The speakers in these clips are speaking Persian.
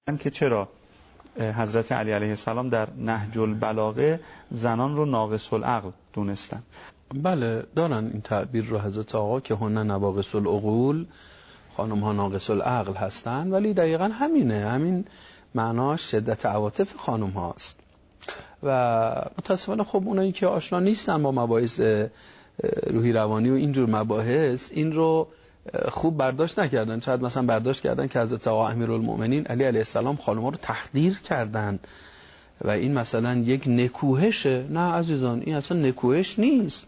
که چرا حضرت علی علیه السلام در نهج البلاغه زنان رو ناقص العقل دونستن؟ بله دارن این تعبیر رو حضرت آقا که هن نواقص العقول، خانم ها ناقص العقل هستن، ولی دقیقا همین معناش شدت عواطف خانم هاست. و متاسفانه خب اونایی که آشنا نیستن با مباحث روحی روانی و اینجور مباحث این رو خوب برداشت نکردن. شاید مثلا برداشت کردن که حضرت آقا امیرالمؤمنین علی علیه السلام خانم‌ها رو تحقیر کردن و این مثلا یک نکوهشه. نه عزیزان، این اصلا نکوهش نیست،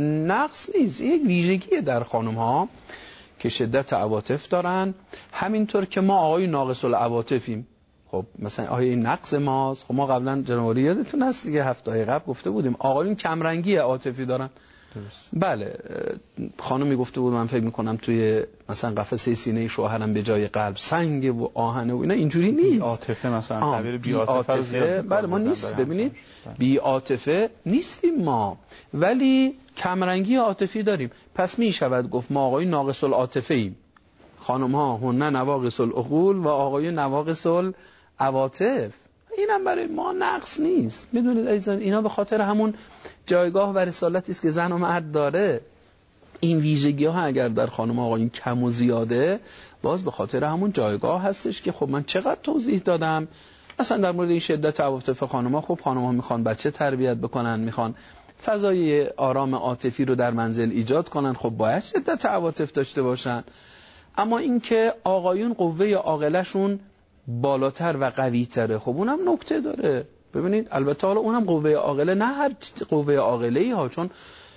نقص نیست، این یک ویژگیه در خانم‌ها که شدت عواطف دارن. همینطور که ما آقای ناقص العواطفیم. خب مثلا آیا این نقص ماست؟ خب ما قبلا جناب یادتون هست دیگه هفته قبل گفته بودیم آقایون کمرنگی عاطفی دارن. درست. بله خانمی گفته بود من فکر میکنم توی مثلا قفسه سینه شوهرم به جای قلب سنگ و آهنه و اینا، اینجوری نیست. عاطفه مثلا تعبیر بی عاطفه بله ما نیست. ببینید بی عاطفه نیستیم ما، ولی کمرنگی عاطفی داریم. پس می شود گفت ما آقای ناقص العاطفه ایم، خانم ها هن نواقص العقول و آقای نواقص العواطف. اینم برای ما نقص نیست. میدونید عزیزان اینا به خاطر همون جایگاه و رسالتی است که زن و مرد داره. این ویژگی ها اگر در خانم آقایون کم و زیاده، باز به خاطر همون جایگاه هستش که خب من چقدر توضیح دادم. مثلا در مورد این شدت عواطف خانم ها، خب خانم ها میخوان بچه تربیت بکنن، میخوان فضای آرام عاطفی رو در منزل ایجاد کنن، خب باید شدت عواطف داشته باشن. اما اینکه آقایون قوه عاقله‌شون بالاتر و قوی‌تره، خب اونم نکته داره. ببینید البته حالا اونم قوه عاقله، نه هر قوه عاقله‌ای ها، چون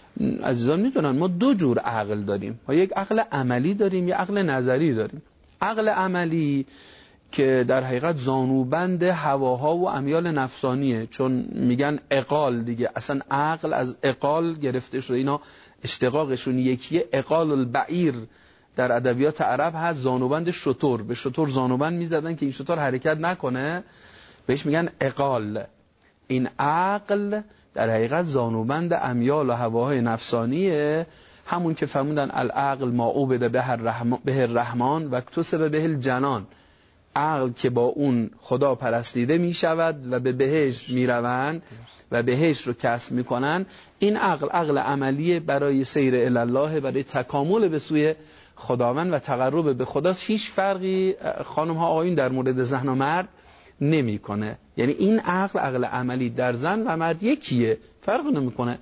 عزیزان میدونن ما دو جور عقل داریم. ما یک عقل عملی داریم، یک عقل نظری داریم. عقل عملی که در حقیقت زانوبند هواها و امیال نفسانیه، چون میگن عقال دیگه، اصلا عقل از عقال گرفته شده، اینا اشتقاقشون یکیه. عقال البعیر در ادبیات عرب هست، زانوبند شتر. به شتر زانوبند میزدن که این شتر حرکت نکنه، بهش میگن عقال. این عقل در حقیقت زانوبند امیال و هواهای نفسانیه، همون که فرمودن العقل ما عوبد به الرحمن و اکتسب به الجنان. عقل که با اون خدا پرستیده می شود و به بهشت می روند و بهشت رو کسب می کنن. این عقل عملی برای سیر الله، برای تکامل به سوی خداوند و تقرب به خداست. هیچ فرقی خانم ها آقایون در مورد زن و مرد نمی کنه. یعنی این عقل عملی در زن و مرد یکیه، فرق نمی کنه.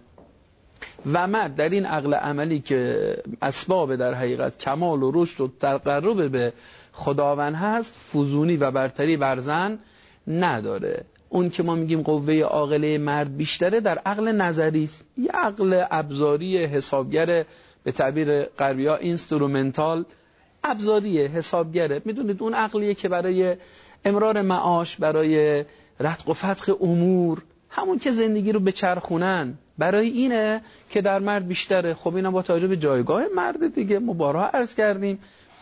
و مرد در این عقل عملی که اسباب در حقیقت کمال و رشد و تقرب به خداوند هست، فزونی و برتری بر زن نداره. اون که ما میگیم قوه عاقله مرد بیشتره در عقل نظری است، یه عقل ابزاری حسابگر، به تعبیر غربی ها اینسترومنتال، ابزاری حسابگره. میدونید اون عقلیه که برای امرار معاش، برای رتق و فتق امور، همون که زندگی رو بچرخونن، برای اینه که در مرد بیشتره. خب اینا با توجه به جایگاه مرد دیگه، ما بارها عرض کردیم.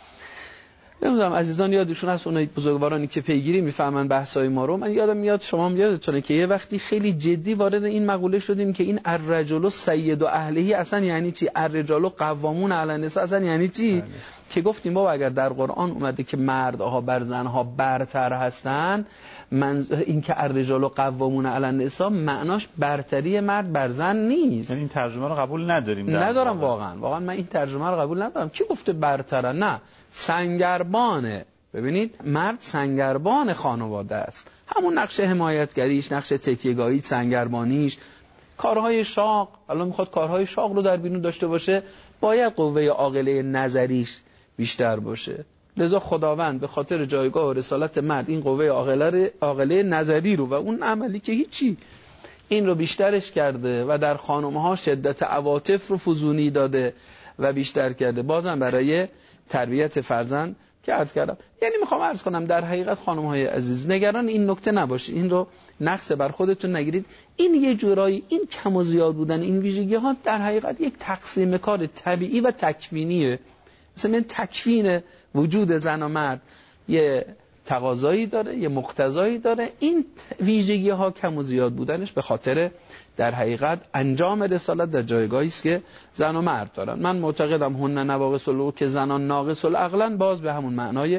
نمیدونم عزیزان یادشون هست اونای بزرگوارانی که پیگیری میفهمن بحثای ما رو. من یادم میاد، شما هم یادتونه که یه وقتی خیلی جدی وارد این مقوله شدیم که این الرجل سید اهله اصلا یعنی چی؟ الرجال قوامون علی النساء اصلا یعنی چی؟ که گفتیم بابا اگر در قرآن اومده که مردها بر زنها برتر هستن، من این که الرجال قوامون علی النساء معناش برتری مرد بر زن نیست. یعنی این ترجمه رو قبول نداریم. ندارم واقعا من این ترجمه رو قبول ندارم. کی گفته برتره؟ نه، سنگربانه. ببینید مرد سنگربان خانواده است، همون نقش حمایتگریش، نقش تکیه‌گاهی، سنگربانیش، کارهای شاق. الان میخواد کارهای شاق رو در بیرون داشته باشه، باید قوه عاقله نظریش بیشتر باشه. لذا خداوند به خاطر جایگاه و رسالت مرد این قوه عاقله نظری رو و اون عملی که هیچی، این رو بیشترش کرده و در خانم‌ها شدت عواطف رو فزونی داده و بیشتر کرده، بازم برای تربیت فرزند که عرض کردم. یعنی میخوام عرض کنم در حقیقت خانم‌های عزیز نگران این نکته نباشید، این رو نقص بر خودتون نگیرید. این یه جورایی این کم و زیاد بودن این ویژگی ها در حقیقت یک تقسیم کار طبیعی و تکوینیه. مثلا تکوین وجود زن و مرد یه تقاضایی داره، یه مقتضایی داره. این ویژگی ها کم و زیاد بودنش به خاطر در حقیقت انجام رسالت در جایگاهی است که زن و مرد دارن. من معتقدم هن نواقص العقول که زنان ناقص العقلن، باز به همون معنای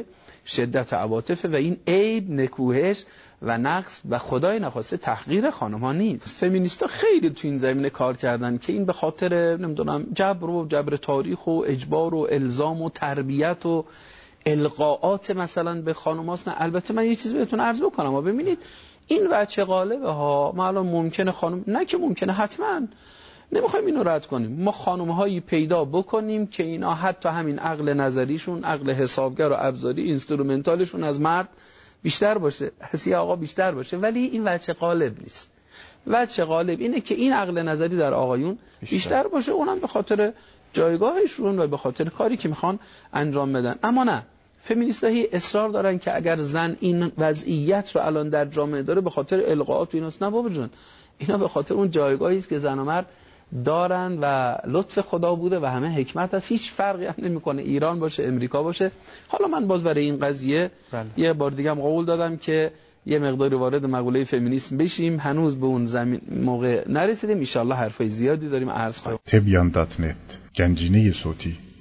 شدت عواطف و این عیب، نکوهش و نقص و خدای نخواسته تحقیر خانم‌ها نیست. فمینیستا خیلی تو این زمینه کار کردن که این به خاطر نمیدونم جبر تاریخ و اجبار و الزام و تربیت و القاءات مثلا به خانم‌هاست. نه، البته من یه چیزی بهتون عرض بکنم و ببینید این وجه غالبه ها. ما الان ممکنه خانم، نه که ممکنه، حتما نمیخوایم اینو رد کنیم، ما خانم‌هایی پیدا بکنیم که اینا حتی همین عقل نظریشون، عقل حسابگر و ابزاری اینسترومنتالشون از مرد بیشتر باشه، از یه آقا بیشتر باشه، ولی این وجه غالب نیست. وجه غالب اینه که این عقل نظری در آقایون بیشتر باشه، اونم به خاطر جایگاهشون و به خاطر کاری که میخوان انجام بدن. اما نه، فمینیستایی اصرار دارن که اگر زن این وضعیت رو الان در جامعه داره به خاطر القاءات و ایناست. نه بابا جان، اینا به خاطر اون جایگاهی است که زن و مرد دارن و لطف خدا بوده و همه حکمت است. هیچ فرقی هم نمیکنه ایران باشه امریکا باشه. حالا من باز برای این قضیه یه بار دیگه هم قول دادم که یه مقداری وارد مقوله فمینیسم بشیم، هنوز به اون زمین موقع نرسیدیم. ان شاء الله حرفای زیادی داریم عرض خواهیم. tbyan.net گنجینه صوتی